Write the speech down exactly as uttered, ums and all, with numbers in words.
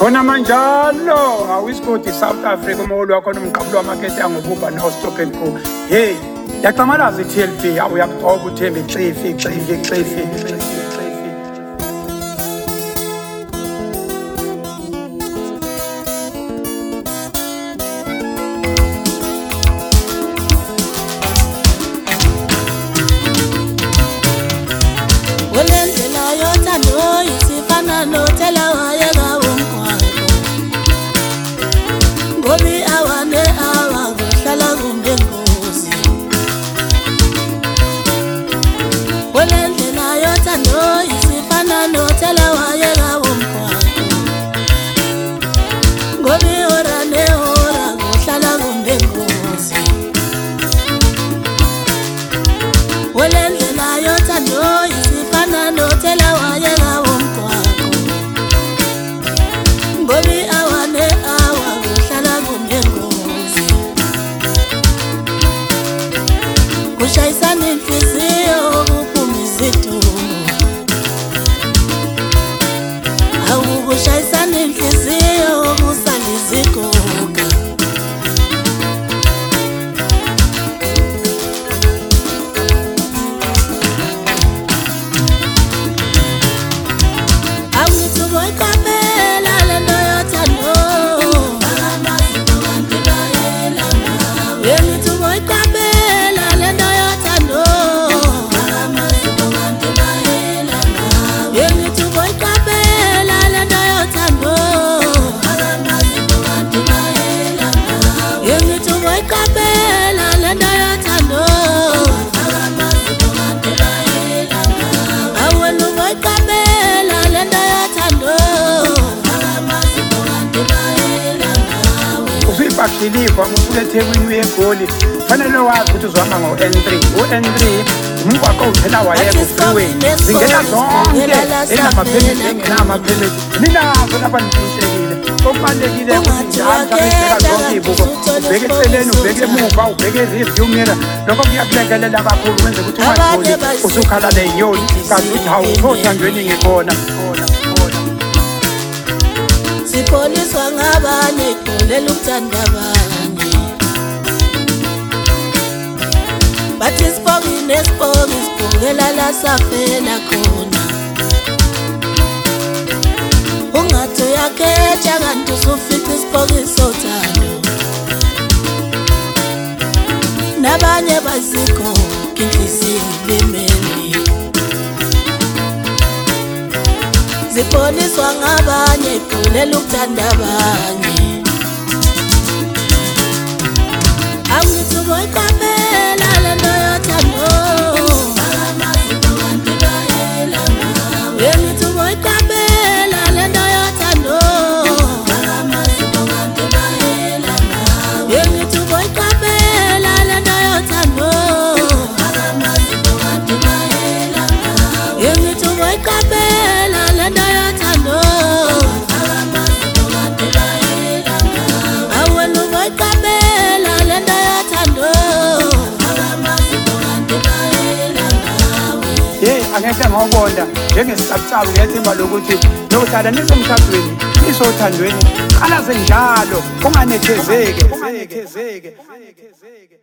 Khona manjalo awisigodi South Africa umholi wakho nomqabulo wamakete angobuba no Stop and Go. Hey, yaqamalaza i-T L B awuyakugcoba uthembe ixefi ixefi ixefi ixefi. Diliva usethekwini wegoli fanele wazi ukuthi uzihamba ngo-N three u-N three umgwaqo uphela wayeka freeway zingena zonke enamaphemithi engenamaphemithi ninazo lapha nishintshekile okubalulekile ukuthi njalo zonke iy'buko ubheke eceleni ubheke emuva ubheke e-review mirror lokho kuyakulekelela kakhulu wenze ukuthi ungaguli usukhalale yinyoni kanti uthi hawu uthandweni ngikhona. Sikholiswa ngabanye ikholela ukuthanda abanye bathi isipoki nesipoki sibukela la safela khona ungathi uyakhetha kanti usufica isipoki sothando nabanye bazikho inhliziyo lemeli zikholiswa ngabanye ikholela ukuthanda abanye angithi boyikapela le nto yothando angithi boyikapela le nto yothando angithi boyikapela le nto yothando angithi boyikapela le nto yothando awena boyikapela le nto yothando. Hey, angeke ngawubona njengesicabcabu ngethemba lokuthi nokuhlala nisomshadweni nisothandweni qala senjalo unganethezeke unganethezeke.